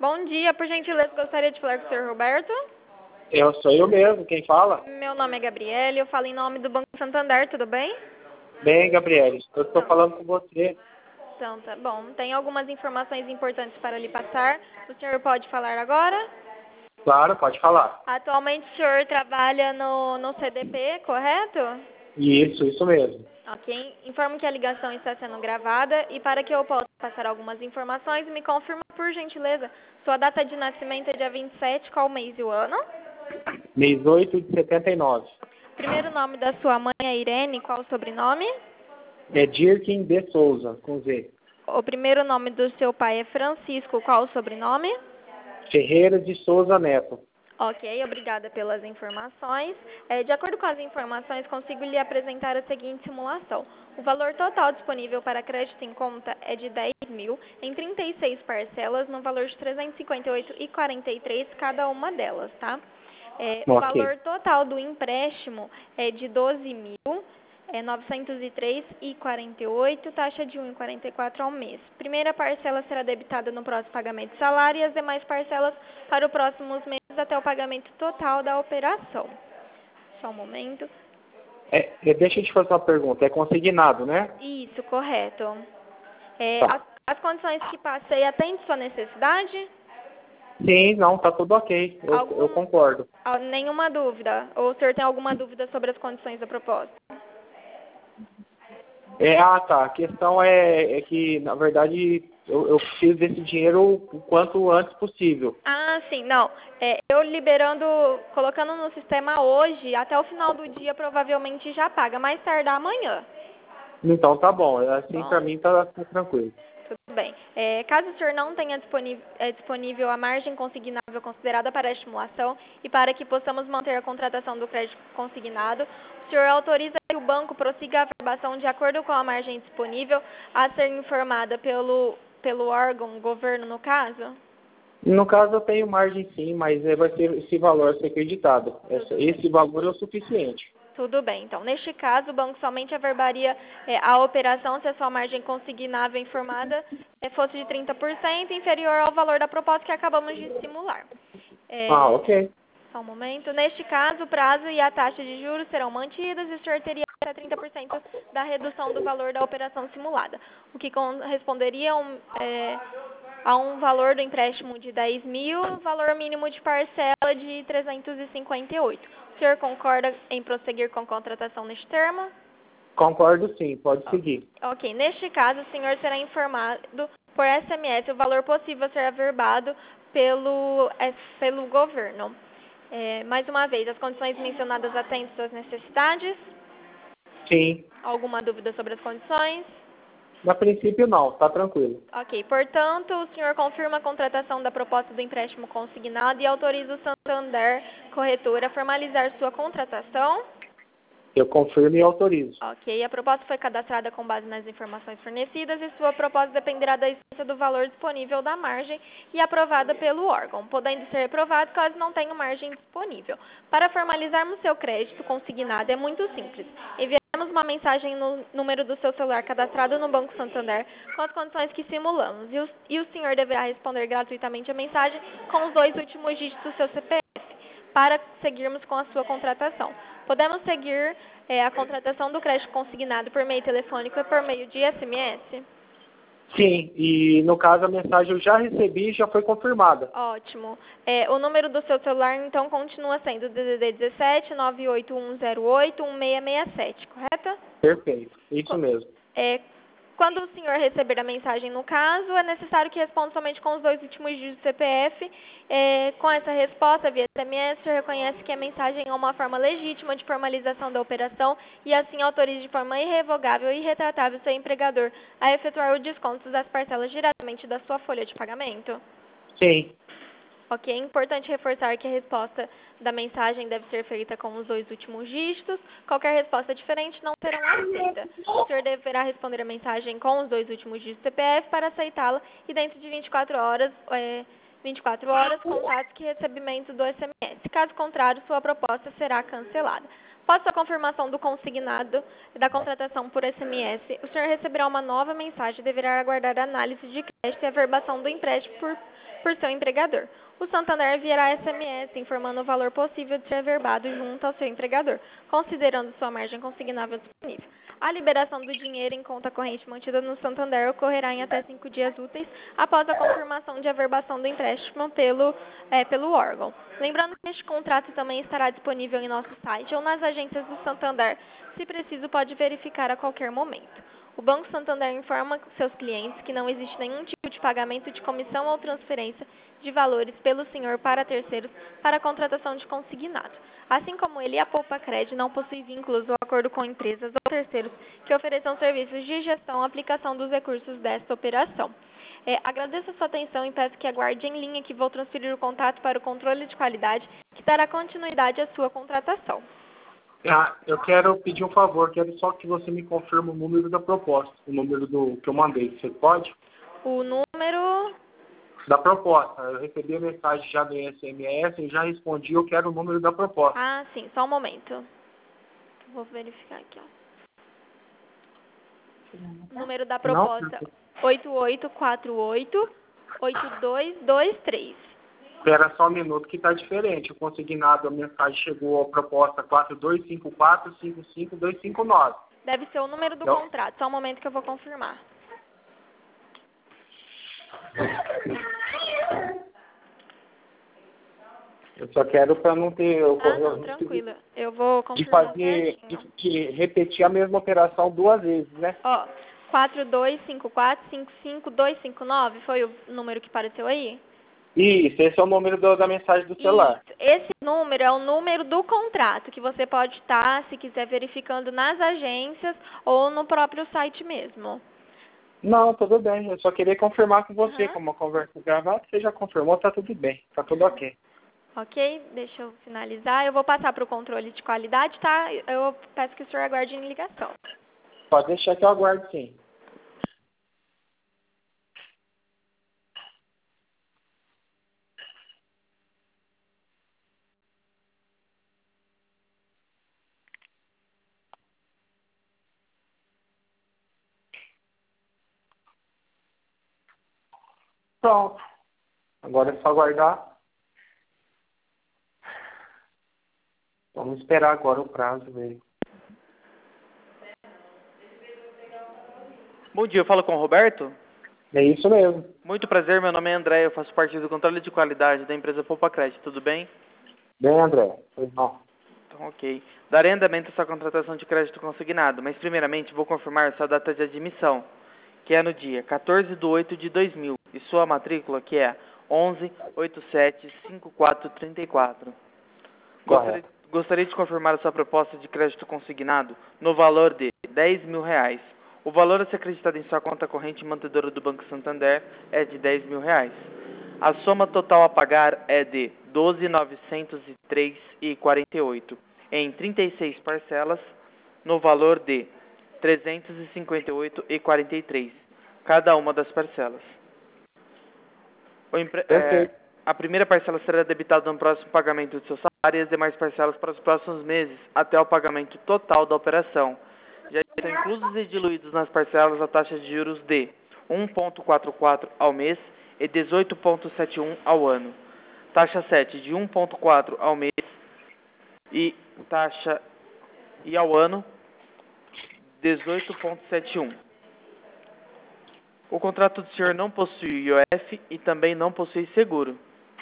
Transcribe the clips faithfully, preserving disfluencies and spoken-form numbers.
Bom dia, por gentileza, gostaria de falar com o senhor Roberto. Eu sou eu mesmo, quem fala? Meu nome é Gabriele, eu falo em nome do Banco Santander, tudo bem? Bem, Gabriele, eu estou falando com você. Então, tá bom. Tem algumas informações importantes para lhe passar. O senhor pode falar agora? Claro, pode falar. Atualmente o senhor trabalha no, no C D P, correto? Isso, isso mesmo. Ok. Informo que a ligação está sendo gravada e para que eu possa passar algumas informações, me confirma, por gentileza, sua data de nascimento é dia vinte e sete, qual mês e o ano? Mês oito de setenta e nove. Primeiro nome da sua mãe é Irene, qual o sobrenome? É Dirkin de Souza, com Z. O primeiro nome do seu pai é Francisco, qual o sobrenome? Ferreira de Souza Neto. Ok, obrigada pelas informações. É, de acordo com as informações, consigo lhe apresentar a seguinte simulação. O valor total disponível para crédito em conta é de dez mil em trinta e seis parcelas, no valor de trezentos e cinquenta e oito reais e quarenta e três centavos cada uma delas, tá? É, o Ok. valor total do empréstimo é de doze mil é novecentos e três reais e quarenta e oito centavos, taxa de um real e quarenta e quatro centavos ao mês. Primeira parcela será debitada no próximo pagamento de salário e as demais parcelas para os próximos meses até o pagamento total da operação. Só um momento. É, é, deixa eu te fazer uma pergunta. É consignado, né? Isso, correto. É, as, Tá. as condições que passei atendem sua necessidade? Sim, não, tá tudo ok. Eu, eu Algum, concordo. ah, nenhuma dúvida? Ou o senhor tem alguma dúvida sobre as condições da proposta? É, ah, tá. A questão é, é que, na verdade, eu, eu preciso desse dinheiro o quanto antes possível. Ah, sim, não. É, eu liberando, colocando no sistema hoje, até o final do dia provavelmente já paga, mais tardar amanhã. Então tá bom. Assim, pra Bom, mim, tá, tá tranquilo. tudo bem. É, caso o senhor não tenha disponível, é, disponível a margem consignável considerada para a estimulação e para que possamos manter a contratação do crédito consignado, o senhor autoriza que o banco prossiga a averbação de acordo com a margem disponível a ser informada pelo, pelo órgão, governo no caso? No caso, eu tenho margem sim, mas é, vai ser esse valor a ser acreditado. Essa, esse valor é o suficiente. Tudo bem. Então, neste caso, o banco somente averbaria é, a operação se a sua margem consignável informada é, fosse de trinta por cento inferior ao valor da proposta que acabamos de simular. Ah, É, ok. só um momento. Neste caso, o prazo e a taxa de juros serão mantidas e o senhor teria até trinta por cento da redução do valor da operação simulada, o que corresponderia a um, é, a um valor do empréstimo de dez mil, valor mínimo de parcela de trezentos e cinquenta e oito. O senhor concorda em prosseguir com a contratação neste termo? Concordo sim, pode seguir. Ok, neste caso, o senhor será informado por S M S o valor possível a ser averbado pelo, é, pelo governo. É, mais uma vez, as condições mencionadas atendem suas necessidades? Sim. Alguma dúvida sobre as condições? Na princípio não, tá tranquilo. Ok, portanto, o senhor confirma a contratação da proposta do empréstimo consignado e autoriza o Santander Corretora a formalizar sua contratação? Eu confirmo e autorizo. Ok, a proposta foi cadastrada com base nas informações fornecidas e sua proposta dependerá da existência do valor disponível da margem e aprovada pelo órgão, podendo ser reprovado caso não tenha margem disponível. Para formalizarmos seu crédito consignado é muito simples. Enviaremos uma mensagem no número do seu celular cadastrado no Banco Santander com as condições que simulamos e o, e o senhor deverá responder gratuitamente a mensagem com os dois últimos dígitos do seu C P F para seguirmos com a sua contratação. Podemos seguir é, a contratação do crédito consignado por meio telefônico e por meio de S M S? Sim, e no caso a mensagem eu já recebi e já foi confirmada. Ótimo. É, o número do seu celular, então, continua sendo D D D dezessete, nove oito um zero oito, um seis seis sete, correto? Perfeito, isso mesmo. É, quando o senhor receber a mensagem no caso, é necessário que responda somente com os dois últimos dígitos do C P F. É, com essa resposta via S M S, o senhor reconhece que a mensagem é uma forma legítima de formalização da operação e assim autoriza de forma irrevogável e irretratável seu empregador a efetuar o desconto das parcelas diretamente da sua folha de pagamento? Sim. Ok, é importante reforçar que a resposta da mensagem deve ser feita com os dois últimos dígitos. Qualquer resposta diferente não será aceita. O senhor deverá responder a mensagem com os dois últimos dígitos do C P F para aceitá-la e dentro de vinte e quatro horas, é, vinte e quatro horas, contate que recebimento do S M S. Caso contrário, sua proposta será cancelada. Após a confirmação do consignado e da contratação por S M S, o senhor receberá uma nova mensagem e deverá aguardar a análise de crédito e averbação do empréstimo por, por seu empregador. O Santander enviará S M S informando o valor possível de ser averbado junto ao seu empregador, considerando sua margem consignável disponível. A liberação do dinheiro em conta corrente mantida no Santander ocorrerá em até cinco dias úteis após a confirmação de averbação do empréstimo pelo, é, pelo órgão. Lembrando que este contrato também estará disponível em nosso site ou nas agências do Santander. Se preciso, pode verificar a qualquer momento. O Banco Santander informa seus clientes que não existe nenhum tipo de pagamento de comissão ou transferência de valores pelo senhor para terceiros para a contratação de consignado. Assim como ele, a Poupa Cred não possui vínculos ou acordo com empresas ou terceiros que ofereçam serviços de gestão ou aplicação dos recursos desta operação. É, agradeço a sua atenção e peço que aguarde em linha que vou transferir o contato para o controle de qualidade que dará continuidade à sua contratação. Ah, eu quero pedir um favor, quero só que você me confirme o número da proposta, o número do que eu mandei. Você pode? O número... Da proposta. Eu recebi a mensagem já do S M S e já respondi, eu quero o número da proposta. Ah, sim, só um momento. Vou verificar aqui, ó. O número da proposta, oito oito quatro oito, oito dois dois três. Espera só um minuto que está diferente. O consignado, a mensagem chegou a proposta quatro dois cinco quatro, cinco cinco dois cinco nove. Deve ser o número do Eu... contrato. Só um momento que eu vou confirmar. Eu só quero para não ter... Eu, ah, não, eu, tranquilo. Eu vou de confirmar fazer, de, certinho. de repetir a mesma operação duas vezes, né? Ó, quatro dois cinco quatro, cinco cinco dois cinco nove foi o número que apareceu aí? Isso, esse é o número do, da mensagem do celular. Isso. Esse número é o número do contrato, que você pode estar, se quiser, verificando nas agências ou no próprio site mesmo. Não, tudo bem. Eu só queria confirmar com você, Uhum. como uma conversa gravada, você já confirmou, tá tudo bem, tá tudo ok. Ok, deixa eu finalizar. Eu vou passar para o controle de qualidade, tá? Eu peço que o senhor aguarde em ligação. Pode deixar que eu aguardo sim. Pronto. Agora é só aguardar. Vamos esperar agora o prazo dele. Bom dia, eu falo com o Roberto. É isso mesmo. Muito prazer, meu nome é André, eu faço parte do controle de qualidade da empresa Poupa Cred, tudo bem? Bem, André. Foi bom. Então, ok. Darei andamento à sua contratação de crédito consignado, mas primeiramente vou confirmar sua data de admissão, que é no dia quatorze de oito de dois mil, e sua matrícula, que é onze oito sete cinco quatro três quatro. Gostaria, gostaria de confirmar a sua proposta de crédito consignado no valor de dez mil reais. O valor a ser acreditado em sua conta corrente mantedora do Banco Santander é de dez mil reais. A soma total a pagar é de doze mil novecentos e três reais e quarenta e oito centavos em trinta e seis parcelas no valor de trezentos e cinquenta e oito reais e quarenta e três centavos, cada uma das parcelas. O empre... é, a primeira parcela será debitada no próximo pagamento do seu salário e as demais parcelas para os próximos meses, até o pagamento total da operação. Já estão inclusos e diluídos nas parcelas a taxa de juros de um vírgula quarenta e quatro ao mês e dezoito vírgula setenta e um ao ano. Taxa sete de um vírgula quatro ao mês e taxa e ao ano dezoito vírgula setenta e um. O contrato do senhor não possui I O F e também não possui seguro.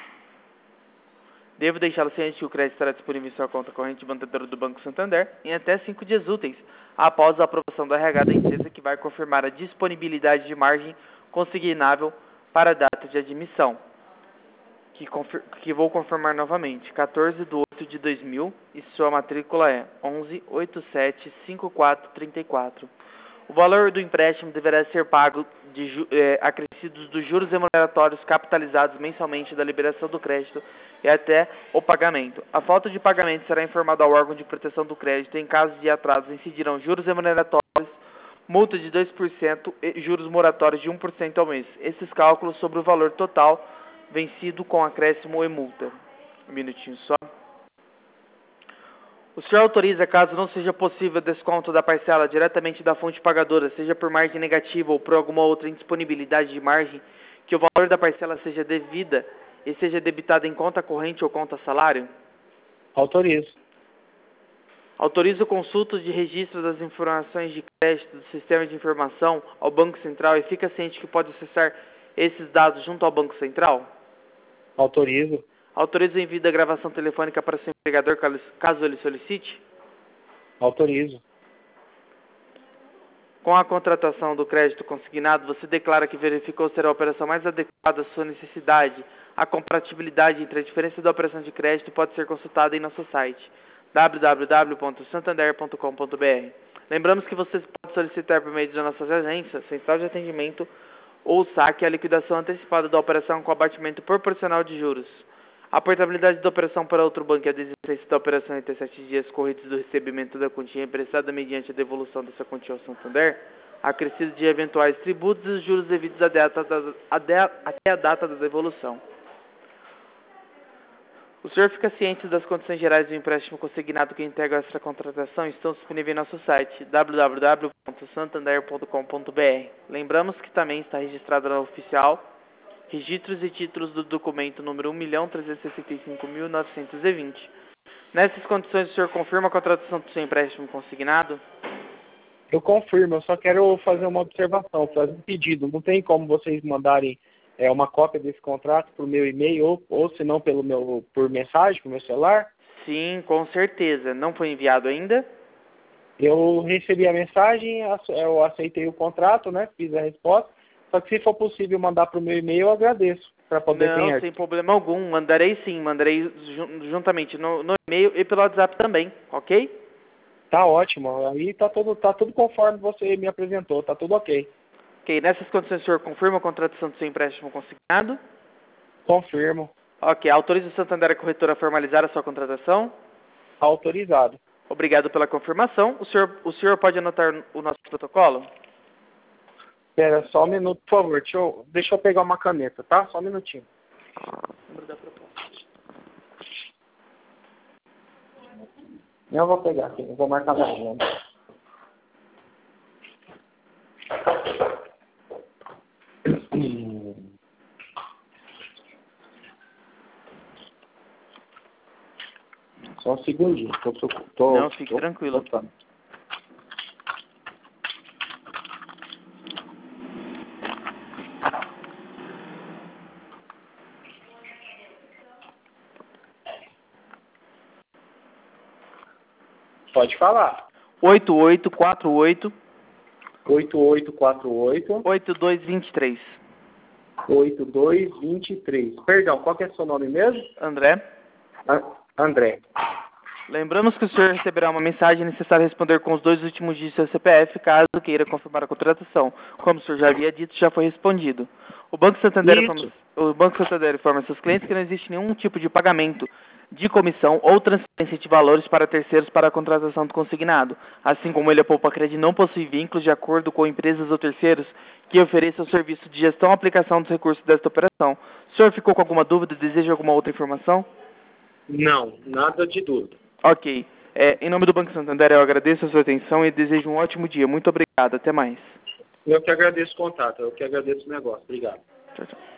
Devo deixá-lo ciente que o crédito estará disponível em sua conta corrente mantedora do Banco Santander em até cinco dias úteis, após a aprovação da R H da empresa, que vai confirmar a disponibilidade de margem consignável para a data de admissão, que, que vou confirmar novamente, quatorze de oito de dois mil, e sua matrícula é onze oito sete cinco quatro três quatro. O valor do empréstimo deverá ser pago de eh, acrescidos dos juros remuneratórios capitalizados mensalmente da liberação do crédito e até o pagamento. A falta de pagamento será informada ao órgão de proteção do crédito. Em caso de atraso, incidirão juros remuneratórios, multa de dois por cento e juros moratórios de um por cento ao mês. Esses cálculos sobre o valor total vencido com acréscimo e multa. Um minutinho só. O senhor autoriza, caso não seja possível desconto da parcela diretamente da fonte pagadora, seja por margem negativa ou por alguma outra indisponibilidade de margem, que o valor da parcela seja devida e seja debitado em conta corrente ou conta salário? Autorizo. Autoriza o consulto de registro das informações de crédito do sistema de informação ao Banco Central e fica ciente que pode acessar esses dados junto ao Banco Central? Autorizo. Autoriza o envio da gravação telefônica para o seu empregador caso ele solicite? Autorizo. Com a contratação do crédito consignado, você declara que verificou ser a operação mais adequada à sua necessidade. A compatibilidade entre a diferença da operação de crédito pode ser consultada em nosso site w w w ponto santander ponto com ponto b r. Lembramos que você pode solicitar por meio de nossas agências, central de atendimento ou saque a liquidação antecipada da operação com abatimento proporcional de juros. A portabilidade da operação para outro banco e a desistência da operação em até sete dias corridos do recebimento da quantia emprestada mediante a devolução dessa quantia ao Santander, acrescido de eventuais tributos e juros devidos à data da, a de, até a data da devolução. O senhor fica ciente das condições gerais do empréstimo consignado que integra essa contratação e estão disponíveis em nosso site w w w ponto santander ponto com ponto b r. Lembramos que também está registrado na oficial registros e títulos do documento número um milhão trezentos e sessenta e cinco mil novecentos e vinte. Nessas condições, o senhor confirma a contratação do seu empréstimo consignado? Eu confirmo, eu só quero fazer uma observação, fazer um pedido. Não tem como vocês mandarem é, uma cópia desse contrato por meu e-mail ou, ou se não pelo meu, por mensagem, por meu celular? Sim, com certeza. Não foi enviado ainda? Eu recebi a mensagem, eu aceitei o contrato, né? Fiz a resposta. Só que se for possível mandar para o meu e-mail, eu agradeço. Para poder Não, ter sem problema algum. Mandarei sim, mandarei juntamente no, no e-mail e pelo WhatsApp também, ok? Tá ótimo. Aí tá tudo, tá tudo conforme você me apresentou, tá tudo ok. Ok, nessas condições o senhor confirma a contratação do seu empréstimo consignado? Confirmo. Ok, autoriza o Santander a corretora a formalizar a sua contratação? Autorizado. Obrigado pela confirmação. O senhor, o senhor pode anotar o nosso protocolo? Espera só um minuto, por favor. Deixa eu, deixa eu pegar uma caneta, tá? Só um minutinho. Número da proposta. Eu vou pegar aqui, eu vou marcar na agenda. Só um segundinho. Tô, tô, tô, Não, fique tô, tranquilo. Tô, Pode falar. oito oito quatro oito oito oito quatro oito oito dois dois três. oito dois dois três. Perdão, qual que é o seu nome mesmo? André. A- André. Lembramos que o senhor receberá uma mensagem necessária responder com os dois últimos dígitos do seu C P F, caso queira confirmar a contratação. Como o senhor já havia dito, já foi respondido. O Banco Santander informa, o Banco Santander informa seus clientes que não existe nenhum tipo de pagamento de comissão ou transferência de valores para terceiros para a contratação do consignado. Assim como ele, a Poupa Cred, não possui vínculos de acordo com empresas ou terceiros que ofereçam o serviço de gestão e aplicação dos recursos desta operação. O senhor ficou com alguma dúvida? Deseja alguma outra informação? Não, nada de dúvida. Ok. É, em nome do Banco Santander, eu agradeço a sua atenção e desejo um ótimo dia. Muito obrigado. Até mais. Eu que agradeço o contato, eu que agradeço o negócio. Obrigado. Tchau, tchau.